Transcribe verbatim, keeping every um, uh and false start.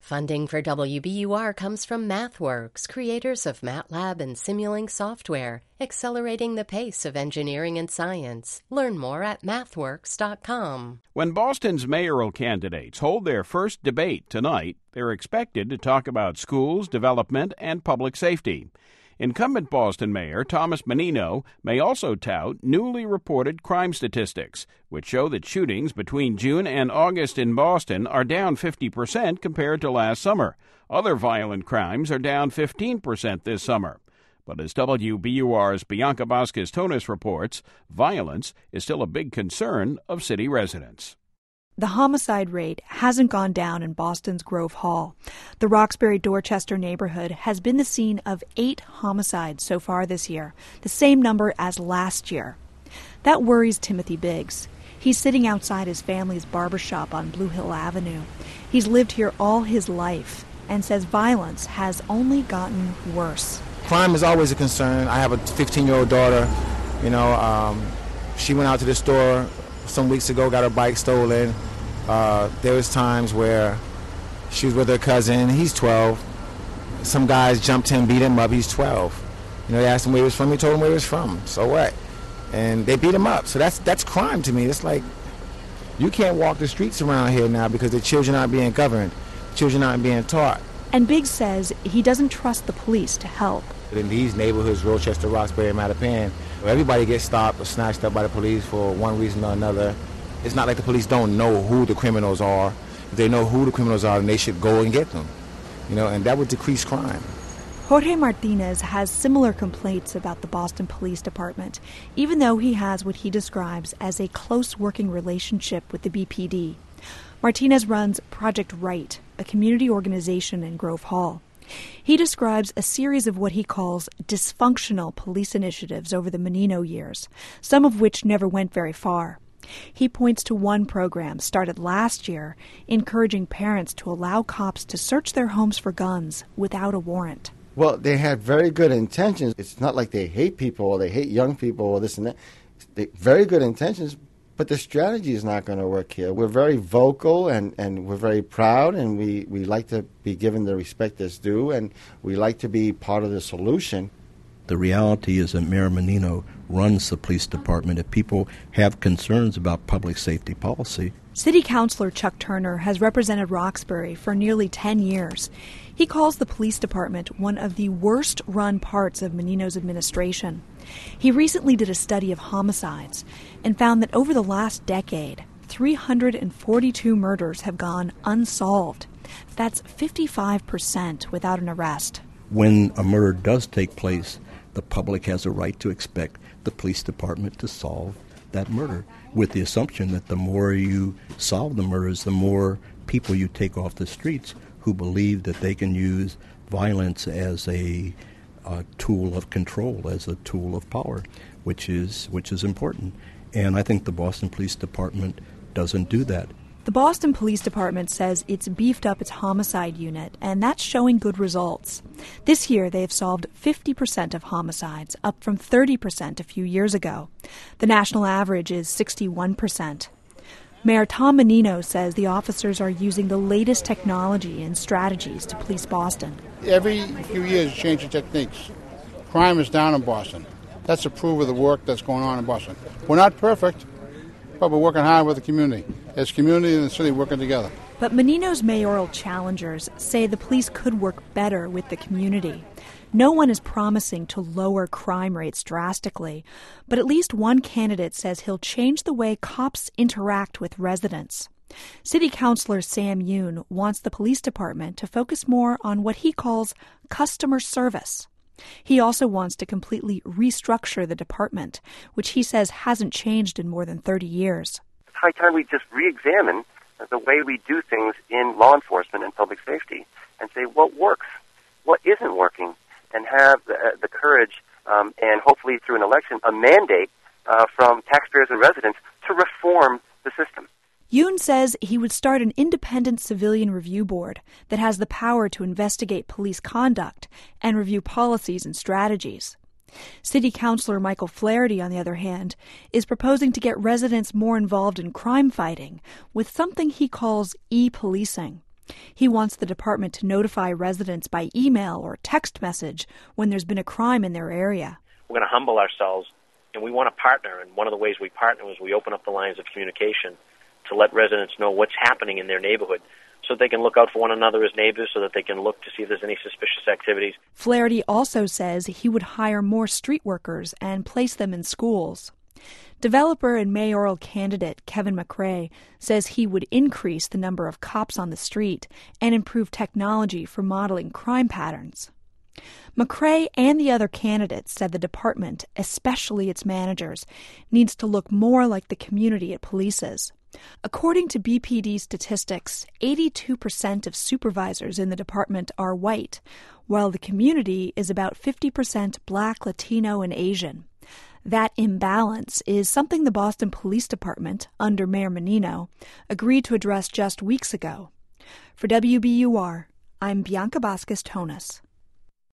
Funding for W B U R comes from MathWorks, creators of MATLAB and Simulink software, accelerating the pace of engineering and science. Learn more at mathworks dot com. When Boston's mayoral candidates hold their first debate tonight, they're expected to talk about schools, development, and public safety. Incumbent Boston Mayor Thomas Menino may also tout newly reported crime statistics, which show that shootings between June and August in Boston are down fifty percent compared to last summer. Other violent crimes are down fifteen percent this summer. But as W B U R's Bianca Vasquez-Tonis reports, violence is still a big concern of city residents. The homicide rate hasn't gone down in Boston's Grove Hall. The Roxbury-Dorchester neighborhood has been the scene of eight homicides so far this year, the same number as last year. That worries Timothy Biggs. He's sitting outside his family's barbershop on Blue Hill Avenue. He's lived here all his life and says violence has only gotten worse. Crime is always a concern. I have a fifteen-year-old daughter. You know, um, she went out to the store some weeks ago, got her bike stolen. Uh, there was times where she was with her cousin. He's twelve. Some guys jumped him, beat him up. He's twelve. You know, they asked him where he was from. He told them where he was from. So what? And they beat him up. So that's that's crime to me. It's like you can't walk the streets around here now because the children aren't being governed. Children aren't being taught. And Biggs says he doesn't trust the police to help. In these neighborhoods, Rochester, Roxbury, and Mattapan, everybody gets stopped or snatched up by the police for one reason or another. It's not like the police don't know who the criminals are. If they know who the criminals are, then they should go and get them. You know, and that would decrease crime. Jorge Martinez has similar complaints about the Boston Police Department, even though he has what he describes as a close working relationship with the B P D. Martinez runs Project Right, a community organization in Grove Hall. He describes a series of what he calls dysfunctional police initiatives over the Menino years, some of which never went very far. He points to one program started last year, encouraging parents to allow cops to search their homes for guns without a warrant. Well, they had very good intentions. It's not like they hate people or they hate young people or this and that. They, very good intentions, but the strategy is not going to work here. We're very vocal and, and we're very proud, and we, we like to be given the respect that's due, and we like to be part of the solution. The reality is that Mayor Menino runs the police department. If people have concerns about public safety policy. City Councilor Chuck Turner has represented Roxbury for nearly ten years. He calls the police department one of the worst-run parts of Menino's administration. He recently did a study of homicides and found that over the last decade, three hundred forty-two murders have gone unsolved. That's fifty-five percent without an arrest. When a murder does take place, the public has a right to expect the police department to solve that murder, with the assumption that the more you solve the murders, the more people you take off the streets who believe that they can use violence as a uh, tool of control, as a tool of power, which is which is important. And I think the Boston Police Department doesn't do that. The Boston Police Department says it's beefed up its homicide unit, and that's showing good results. This year, they have solved fifty percent of homicides, up from thirty percent a few years ago. The national average is sixty-one percent. Mayor Tom Menino says the officers are using the latest technology and strategies to police Boston. Every few years, changing techniques. Crime is down in Boston. That's a proof of the work that's going on in Boston. We're not perfect, but we're working hard with the community. It's community and the city working together. But Menino's mayoral challengers say the police could work better with the community. No one is promising to lower crime rates drastically, but at least one candidate says he'll change the way cops interact with residents. City Councilor Sam Yoon wants the police department to focus more on what he calls customer service. He also wants to completely restructure the department, which he says hasn't changed in more than thirty years. It's high time we just re-examine the way we do things in law enforcement and public safety and say what works, what isn't working, and have the, uh, the courage um, and hopefully through an election a mandate uh, from taxpayers and residents to reform the system. Yoon says he would start an independent civilian review board that has the power to investigate police conduct and review policies and strategies. City Councilor Michael Flaherty, on the other hand, is proposing to get residents more involved in crime fighting with something he calls e-policing. He wants the department to notify residents by email or text message when there's been a crime in their area. We're going to humble ourselves, and we want to partner. And one of the ways we partner is we open up the lines of communication to let residents know what's happening in their neighborhood so they can look out for one another as neighbors, so that they can look to see if there's any suspicious activities. Flaherty also says he would hire more street workers and place them in schools. Developer and mayoral candidate Kevin McRae says he would increase the number of cops on the street and improve technology for modeling crime patterns. McRae and the other candidates said the department, especially its managers, needs to look more like the community it polices. According to B P D statistics, eighty-two percent of supervisors in the department are white, while the community is about fifty percent Black, Latino, and Asian. That imbalance is something the Boston Police Department, under Mayor Menino, agreed to address just weeks ago. For W B U R, I'm Bianca Vasquez-Tonis.